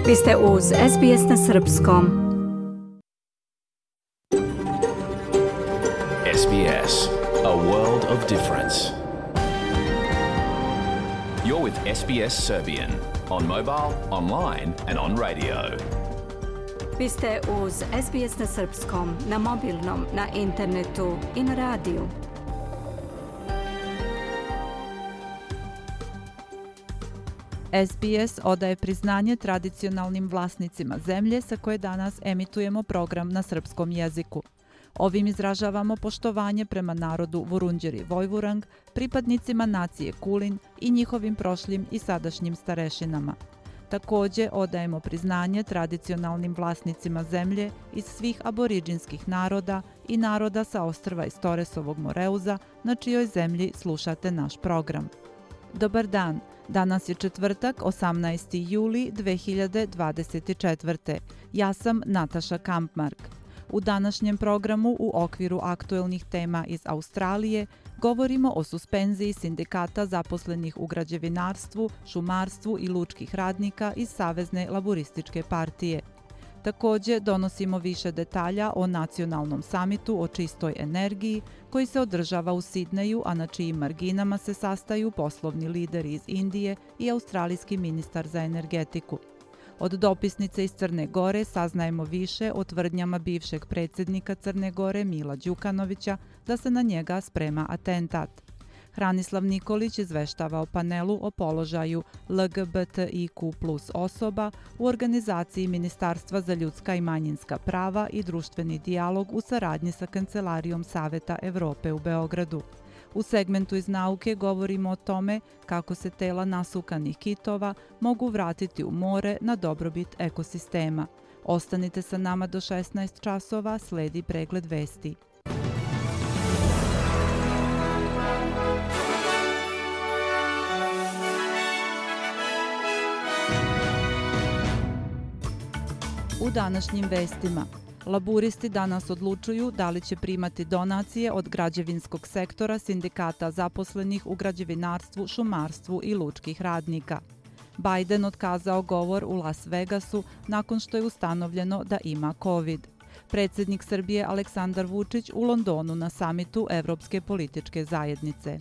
Vi ste uz SBS na Srpskom. SBS, a world of difference. You're with SBS Serbian on mobile, online and on radio. Vi ste uz SBS na Srpskom, na mobilnom, na internetu i na radiju. SBS odaje priznanje tradicionalnim vlasnicima zemlje sa koje danas emitujemo program na srpskom jeziku. Ovim izražavamo poštovanje prema narodu Vurundjeri Vojvurang, pripadnicima nacije Kulin i njihovim prošlim i sadašnjim starešinama. Također odajemo priznanje tradicionalnim vlasnicima zemlje iz svih aboriđinskih naroda i naroda sa ostrva iz Toresovog Moreuza, na čijoj zemlji slušate naš program. Dobar dan, danas je četvrtak, 18. juli 2024. Ja sam Nataša Kampmark. U današnjem programu u okviru aktuelnih tema iz Australije govorimo o suspenziji sindikata zaposlenih u građevinarstvu, šumarstvu i lučkih radnika iz Savezne laburističke partije. Također donosimo više detalja o nacionalnom samitu o čistoj energiji koji se održava u Sidneju, a na čijim marginama se sastaju poslovni lideri iz Indije i australijski ministar za energetiku. Od dopisnice iz Crne Gore saznajemo više o tvrdnjama bivšeg predsjednika Crne Gore Mila Đukanovića da se na njega sprema atentat. Hranislav Nikolić izveštava o panelu o položaju LGBTIQ+ osoba u organizaciji Ministarstva za ljudska i manjinska prava i društveni dijalog u saradnji sa Kancelarijom Saveta Evrope u Beogradu. U segmentu iz nauke govorimo o tome kako se tela nasukanih kitova mogu vratiti u more na dobrobit ekosistema. Ostanite sa nama do 16 časova, sledi pregled vesti. U današnjim vestima, laburisti danas odlučuju da li će primati donacije od građevinskog sektora sindikata zaposlenih u građevinarstvu, šumarstvu i lučkih radnika. Biden otkazao govor u Las Vegasu nakon što je ustanovljeno da ima COVID. Predsjednik Srbije Aleksandar Vučić u Londonu na samitu Evropske političke zajednice.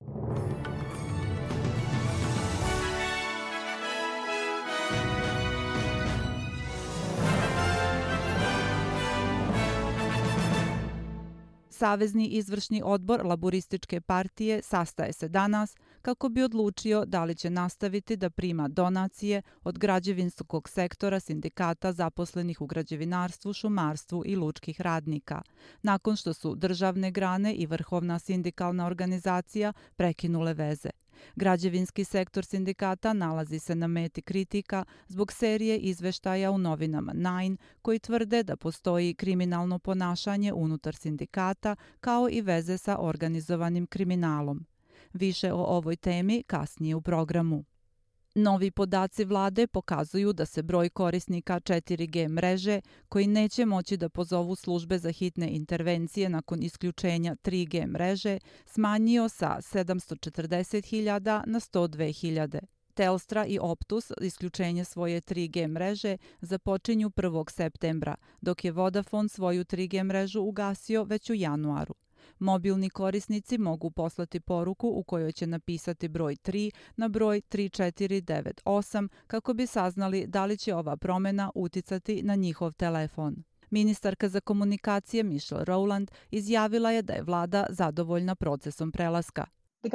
Savezni izvršni odbor laburističke partije sastaje se danas kako bi odlučio da li će nastaviti da prima donacije od građevinskog sektora sindikata zaposlenih u građevinarstvu, šumarstvu i lučkih radnika, nakon što su državne grane i vrhovna sindikalna organizacija prekinule veze. Građevinski sektor sindikata nalazi se na meti kritika zbog serije izveštaja u novinama Nine koji tvrde da postoji kriminalno ponašanje unutar sindikata kao i veze sa organizovanim kriminalom. Više o ovoj temi kasnije u programu. Novi podaci vlade pokazuju da se broj korisnika 4G mreže koji neće moći da pozovu službe za hitne intervencije nakon isključenja 3G mreže smanjio sa 740.000 na 102.000. Telstra i Optus isključenje svoje 3G mreže započinju 1. septembra, dok je Vodafone svoju 3G mrežu ugasio već u januaru. Mobilni korisnici mogu poslati poruku u kojoj će napisati broj 3 na broj 3498 kako bi saznali da li će ova promjena uticati na njihov telefon. Ministarka za komunikacije Michelle Rowland izjavila je da je vlada zadovoljna procesom prelaska.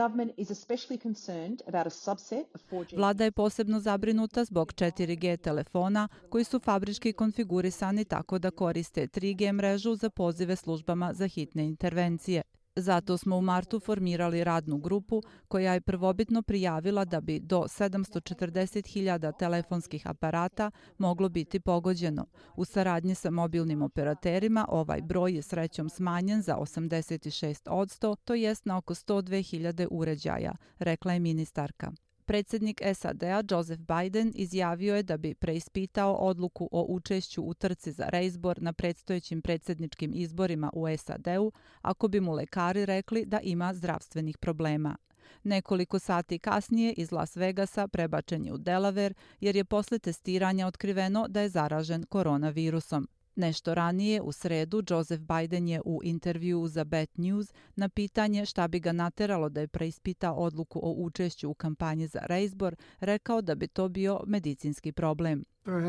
Vlada je posebno zabrinuta zbog 4G telefona koji su fabrički konfigurisani tako da koriste 3G mrežu za pozive službama za hitne intervencije. Zato smo u martu formirali radnu grupu koja je prvobitno prijavila da bi do 740.000 telefonskih aparata moglo biti pogođeno. U saradnji sa mobilnim operaterima ovaj broj je srećom smanjen za 86%, to jest na oko 102.000 uređaja, rekla je ministarka. Predsjednik SAD-a Joseph Biden izjavio je da bi preispitao odluku o učešću u trci za reizbor na predstojećim predsjedničkim izborima u SAD-u ako bi mu lekari rekli da ima zdravstvenih problema. Nekoliko sati kasnije iz Las Vegasa prebačen je u Delaware jer je posle testiranja otkriveno da je zaražen koronavirusom. Nešto ranije, u sredu, Joseph Biden je u intervjuu za BET News na pitanje šta bi ga nateralo da je preispita odluku o učešću u kampanji za reizbor, rekao da bi to bio medicinski problem.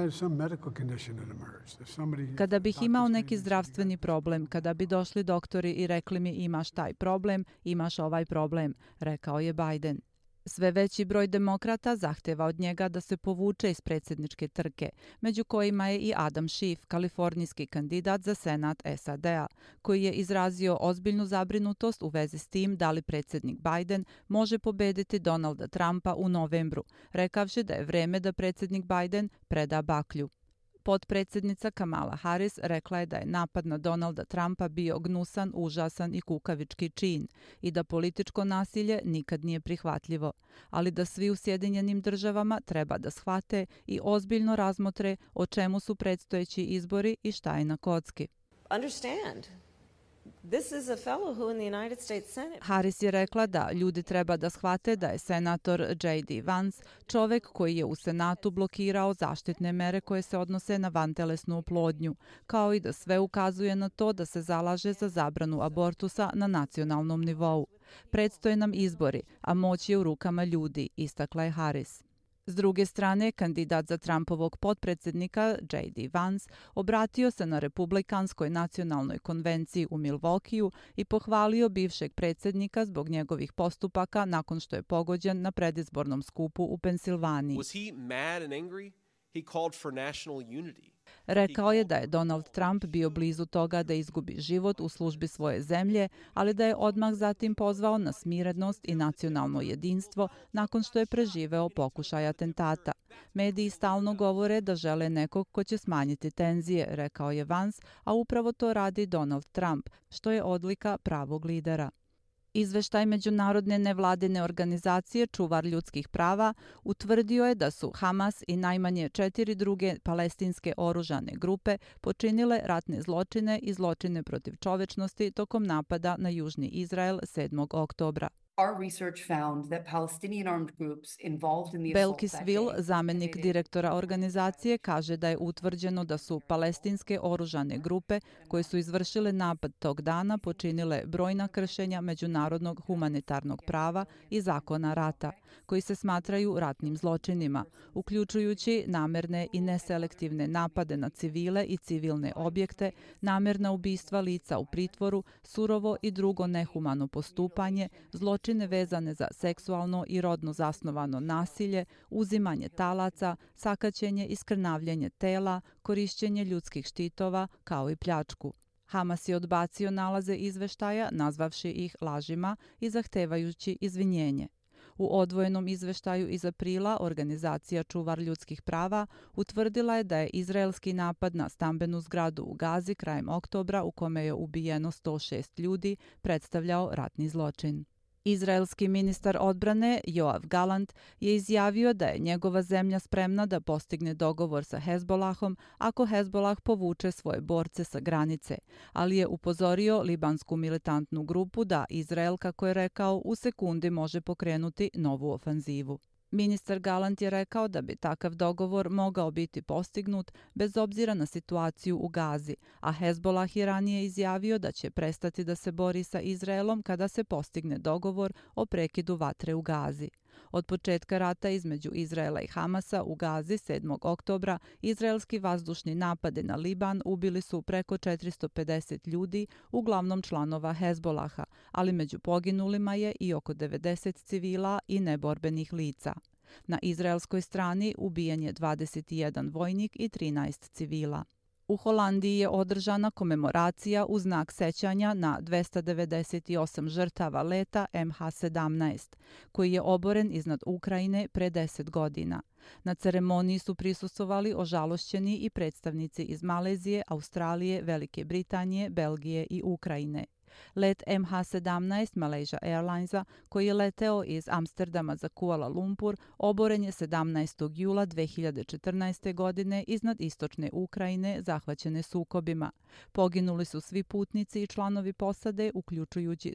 Kada bih imao neki zdravstveni problem, kada bi došli doktori i rekli mi imaš taj problem, imaš ovaj problem, rekao je Biden. Sve veći broj demokrata zahteva od njega da se povuče iz predsjedničke trke, među kojima je i Adam Schiff, kalifornijski kandidat za Senat SAD-a, koji je izrazio ozbiljnu zabrinutost u vezi s tim da li predsjednik Biden može pobediti Donalda Trumpa u novembru, rekavši da je vreme da predsjednik Biden preda baklju. Potpredsjednica Kamala Harris rekla je da je napad na Donalda Trumpa bio gnusan, užasan i kukavički čin i da političko nasilje nikad nije prihvatljivo, ali da svi u Sjedinjenim državama treba da shvate i ozbiljno razmotre o čemu su predstojeći izbori i šta je na kocki. Harris je rekla da ljudi treba da shvate da je senator J.D. Vance čovek koji je u Senatu blokirao zaštitne mere koje se odnose na vantelesnu oplodnju, kao i da sve ukazuje na to da se zalaže za zabranu abortusa na nacionalnom nivou. Predstoje nam izbori, a moć je u rukama ljudi, istakla je Harris. S druge strane, kandidat za Trumpovog potpredsjednika J.D. Vance obratio se na Republikanskoj nacionalnoj konvenciji u Milwaukeeu i pohvalio bivšeg predsjednika zbog njegovih postupaka nakon što je pogođen na predizbornom skupu u Pensilvaniji. Rekao je da je Donald Trump bio blizu toga da izgubi život u službi svoje zemlje, ali da je odmah zatim pozvao na smirenost i nacionalno jedinstvo nakon što je preživeo pokušaj atentata. Mediji stalno govore da žele nekog ko će smanjiti tenzije, rekao je Vance, a upravo to radi Donald Trump, što je odlika pravog lidera. Izveštaj međunarodne nevladine organizacije Čuvar ljudskih prava utvrdio je da su Hamas i najmanje 4 druge palestinske oružane grupe počinile ratne zločine i zločine protiv čovečnosti tokom napada na južni Izrael 7. oktobra. Belkis Will, zamenik direktora organizacije, kaže da je utvrđeno da su palestinske oružane grupe koje su izvršile napad tog dana počinile brojna kršenja međunarodnog humanitarnog prava i zakona rata, koji se smatraju ratnim zločinima, uključujući namerne i neselektivne napade na civile i civilne objekte, namerna ubistva lica u pritvoru, surovo i drugo nehumano postupanje, zločine vezane za seksualno i rodno zasnovano nasilje, uzimanje talaca, sakaćenje i skrnavljenje tela, korišćenje ljudskih štitova, kao i pljačku. Hamas je odbacio nalaze izveštaja, nazvavši ih lažima i zahtevajući izvinjenje. U odvojenom izveštaju iz aprila organizacija Čuvar ljudskih prava utvrdila je da je izraelski napad na stambenu zgradu u Gazi krajem oktobra, u kome je ubijeno 106 ljudi, predstavljao ratni zločin. Izraelski ministar odbrane Joav Galant je izjavio da je njegova zemlja spremna da postigne dogovor sa Hezbolahom ako Hezbolah povuče svoje borce sa granice, ali je upozorio libansku militantnu grupu da Izrael, kako je rekao, u sekundi može pokrenuti novu ofanzivu. Ministar Galant je rekao da bi takav dogovor mogao biti postignut bez obzira na situaciju u Gazi, a Hezbolah je ranije izjavio da će prestati da se bori sa Izraelom kada se postigne dogovor o prekidu vatre u Gazi. Od početka rata između Izraela i Hamasa u Gazi 7. oktobra izraelski vazdušni napade na Liban ubili su preko 450 ljudi, uglavnom članova Hezbolaha, ali među poginulima je i oko 90 civila i neborbenih lica. Na izraelskoj strani ubijen je 21 vojnik i 13 civila. U Holandiji je održana komemoracija u znak sećanja na 298 žrtava leta MH17, koji je oboren iznad Ukrajine pre 10 godina. Na ceremoniji su prisustvovali ožalošćeni i predstavnici iz Malezije, Australije, Velike Britanije, Belgije i Ukrajine. Let MH17 Malaysia Airlinesa, koji je leteo iz Amsterdama za Kuala Lumpur, oboren je 17. jula 2014. godine iznad istočne Ukrajine zahvaćene sukobima. Poginuli su svi putnici i članovi posade, uključujući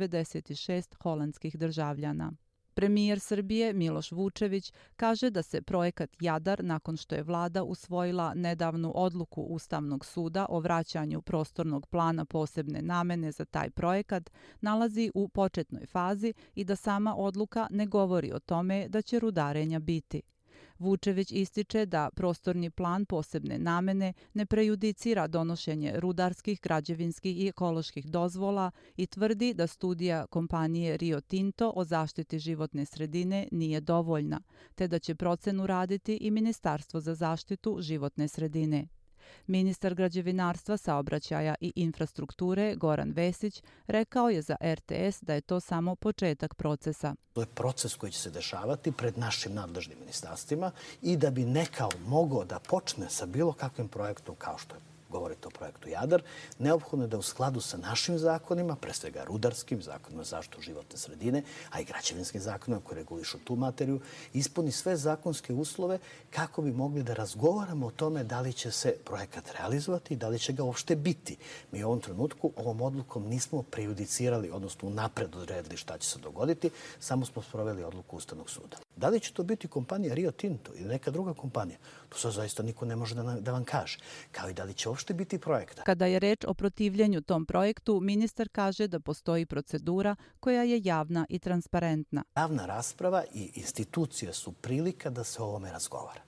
196 holandskih državljana. Premijer Srbije Miloš Vučević kaže da se projekat Jadar, nakon što je vlada usvojila nedavnu odluku Ustavnog suda o vraćanju prostornog plana posebne namene za taj projekat, nalazi u početnoj fazi i da sama odluka ne govori o tome da će rudarenja biti. Vučević ističe da prostorni plan posebne namene ne prejudicira donošenje rudarskih, građevinskih i ekoloških dozvola i tvrdi da studija kompanije Rio Tinto o zaštiti životne sredine nije dovoljna, te da će procenu raditi i Ministarstvo za zaštitu životne sredine. Ministar građevinarstva, saobraćaja i infrastrukture Goran Vesić rekao je za RTS da je to samo početak procesa. To je proces koji će se dešavati pred našim nadležnim ministarstvima i da bi nekao mogao da počne sa bilo kakvim projektom kao što je govorite o projektu Jadar, neophodno je da u skladu sa našim zakonima, pre svega rudarskim, zakonima za zaštitu životne sredine, a i građevinskim zakonima koji regulišu tu materiju, ispuni sve zakonske uslove kako bi mogli da razgovaramo o tome da li će se projekat realizovati i da li će ga uopšte biti. Mi u ovom trenutku ovom odlukom nismo prejudicirali, odnosno unapred odredili šta će se dogoditi, samo smo sproveli odluku Ustavnog suda. Da li će to biti kompanija Rio Tinto ili neka druga kompanija, to sad zaista niko ne može da vam kaže. Kao i da li će uopšte biti projekta. Kada je reč o protivljenju tom projektu, ministar kaže da postoji procedura koja je javna i transparentna. Javna rasprava i institucije su prilika da se o ovome razgovara.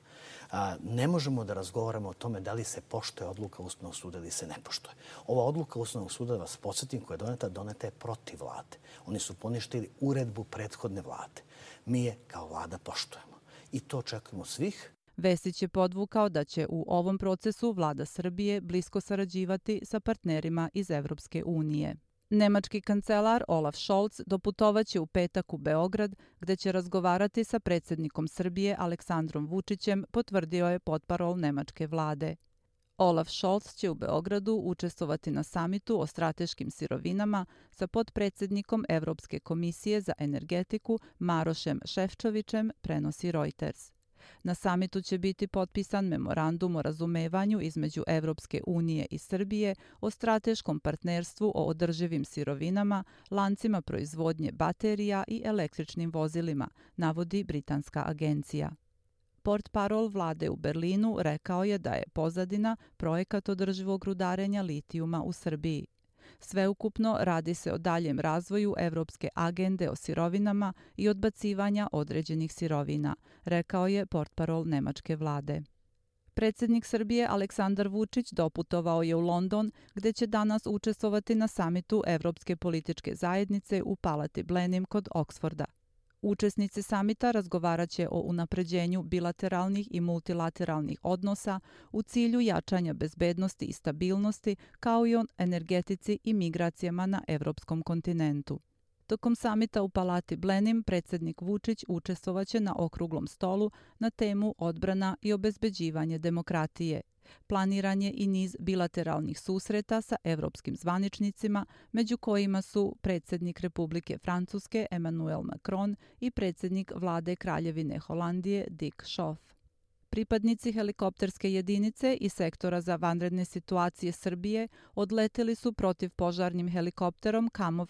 Ne možemo da razgovaramo o tome da li se poštuje odluka Ustavnog suda ili se ne poštuje. Ova odluka Ustavnog suda, da vas podsjetim, koja je doneta je protiv vlade. Oni su poništili uredbu prethodne vlade. Mi je kao vlada poštujemo. I to očekujemo svih. Vesić je podvukao da će u ovom procesu vlada Srbije blisko sarađivati sa partnerima iz Evropske unije. Nemački kancelar Olaf Scholz doputovaće u petak u Beograd, gde će razgovarati sa predsjednikom Srbije Aleksandrom Vučićem, potvrdio je portparol nemačke vlade. Olaf Scholz će u Beogradu učestvovati na samitu o strateškim sirovinama sa potpredsjednikom Evropske komisije za energetiku Marošem Šefčovićem, prenosi Reuters. Na samitu će biti potpisan memorandum o razumevanju između Evropske unije i Srbije o strateškom partnerstvu o održivim sirovinama, lancima proizvodnje baterija i električnim vozilima, navodi britanska agencija. Portparol vlade u Berlinu rekao je da je pozadina projekat održivog rudarenja litijuma u Srbiji. Sveukupno radi se o daljem razvoju Evropske agende o sirovinama i odbacivanja određenih sirovina, rekao je portparol nemačke vlade. Predsjednik Srbije Aleksandar Vučić doputovao je u London, gde će danas učestvovati na samitu Evropske političke zajednice u Palati Blenim kod Oksforda. Učesnici samita razgovaraće o unapređenju bilateralnih i multilateralnih odnosa u cilju jačanja bezbednosti i stabilnosti, kao i o energetici i migracijama na evropskom kontinentu. Tokom samita u Palati Blenim predsjednik Vučić učestvovaće na okruglom stolu na temu odbrana i obezbeđivanje demokratije. Planiran je i niz bilateralnih susreta sa evropskim zvaničnicima, među kojima su predsjednik Republike Francuske Emmanuel Macron i predsjednik vlade Kraljevine Holandije Dick Schoof. Pripadnici helikopterske jedinice i sektora za vanredne situacije Srbije odleteli su protivpožarnim helikopterom Kamov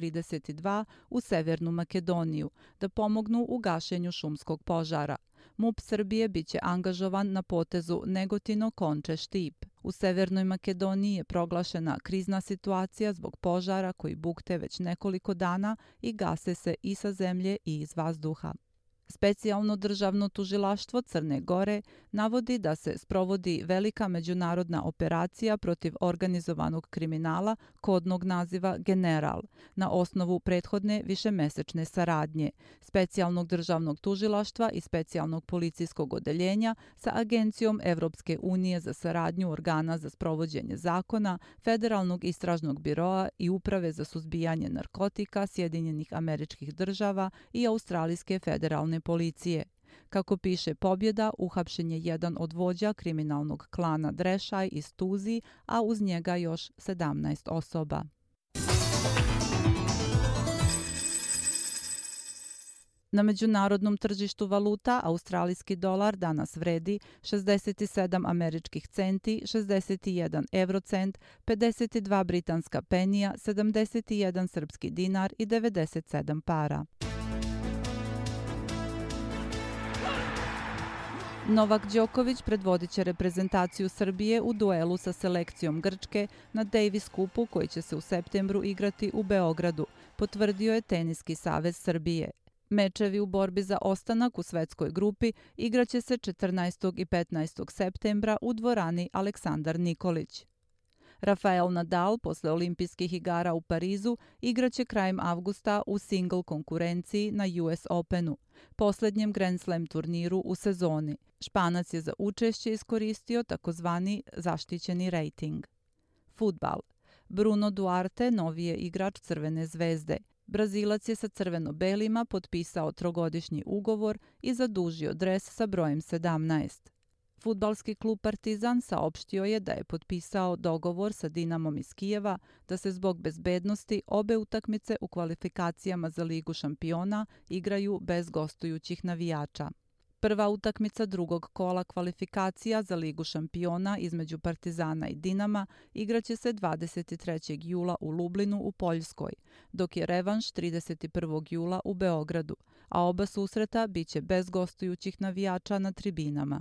K-32 u Severnu Makedoniju da pomognu u gašenju šumskog požara. MUP Srbije biće angažovan na potezu Negotino-Konče-Štip. U Severnoj Makedoniji je proglašena krizna situacija zbog požara koji bukte već nekoliko dana i gase se i sa zemlje i iz vazduha. Specijalno državno tužilaštvo Crne Gore navodi da se sprovodi velika međunarodna operacija protiv organizovanog kriminala kodnog naziva General na osnovu prethodne višemesečne saradnje Specijalnog državnog tužilaštva i Specijalnog policijskog odeljenja sa Agencijom Evropske unije za saradnju organa za sprovođenje zakona, Federalnog istražnog biroa i Uprave za suzbijanje narkotika Sjedinjenih Američkih Država i Australijske federalne policije. Kako piše Pobjeda, uhapšen je jedan od vođa kriminalnog klana Drešaj iz Tuzi, a uz njega još 17 osoba. Na međunarodnom tržištu valuta australijski dolar danas vredi 67 američkih centi, 61 eurocent, 52 britanska penija, 71 srpski dinar i 97 para. Novak Đoković predvodit će reprezentaciju Srbije u duelu sa selekcijom Grčke na Davis Cupu koji će se u septembru igrati u Beogradu, potvrdio je Teniski savez Srbije. Mečevi u borbi za ostanak u svetskoj grupi igraće se 14. i 15. septembra u dvorani Aleksandar Nikolić. Rafael Nadal posle olimpijskih igara u Parizu igraće krajem avgusta u single konkurenciji na US Openu, poslednjem Grand Slam turniru u sezoni. Španac je za učešće iskoristio takozvani zaštićeni rejting. Fudbal. Bruno Duarte novi je igrač Crvene zvezde. Brazilac je sa crveno-belima potpisao trogodišnji ugovor i zadužio dres sa brojem 17. Fudbalski klub Partizan saopštio je da je potpisao dogovor sa Dinamom iz Kijeva da se zbog bezbednosti obe utakmice u kvalifikacijama za Ligu šampiona igraju bez gostujućih navijača. Prva utakmica drugog kola kvalifikacija za Ligu šampiona između Partizana i Dinama igraće se 23. jula u Lublinu u Poljskoj, dok je revanš 31. jula u Beogradu, a oba susreta biće bez gostujućih navijača na tribinama.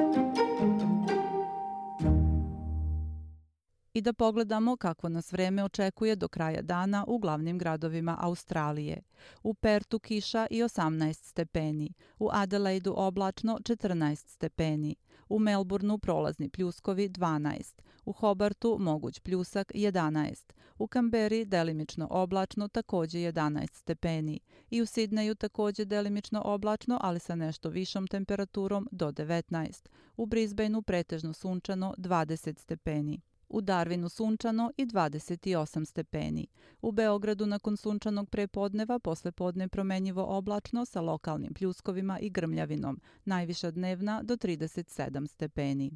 I da pogledamo kako nas vreme očekuje do kraja dana u glavnim gradovima Australije. U Pertu kiša i 18 stepeni, u Adelaidu oblačno 14 stepeni, u Melbourneu prolazni pljuskovi 12, u Hobartu moguć pljusak 11, u Kamberi delimično oblačno takođe 11 stepeni i u Sidneju takođe delimično oblačno, ali sa nešto višom temperaturom do 19, u Brisbaneu pretežno sunčano 20 stepeni. U Darwinu sunčano i 28 stepeni. U Beogradu nakon sunčanog prepodneva poslepodne promenjivo oblačno sa lokalnim pljuskovima i grmljavinom, najviša dnevna do 37 stepeni.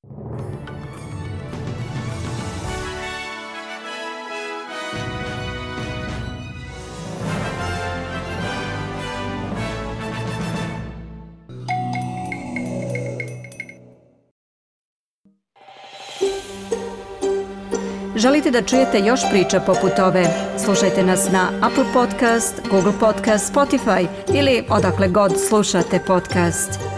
Želite da čujete još priča poput ove? Slušajte nas na Apple Podcast, Google Podcast, Spotify ili odakle god slušate podcast.